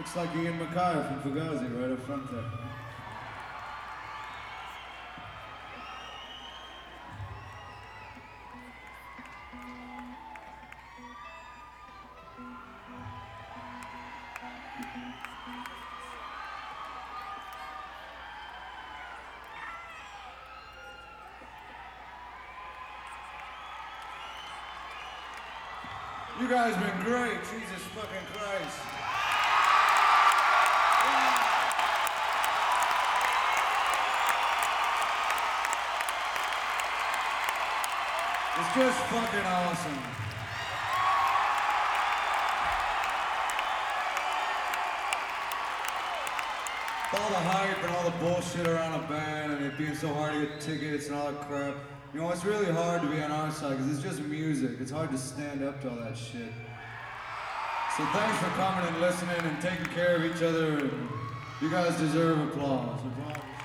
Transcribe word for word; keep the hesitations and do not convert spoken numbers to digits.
Looks like Ian Mackay from Fugazi right up front there. You guys been great, Jesus fucking Christ. It's just fucking awesome. With all the hype and all the bullshit around a band and it being so hard to get tickets and all that crap. You know, it's really hard to be on our side because it's just music. It's hard to stand up to all that shit. So thanks for coming and listening and taking care of each other. You guys deserve applause. applause.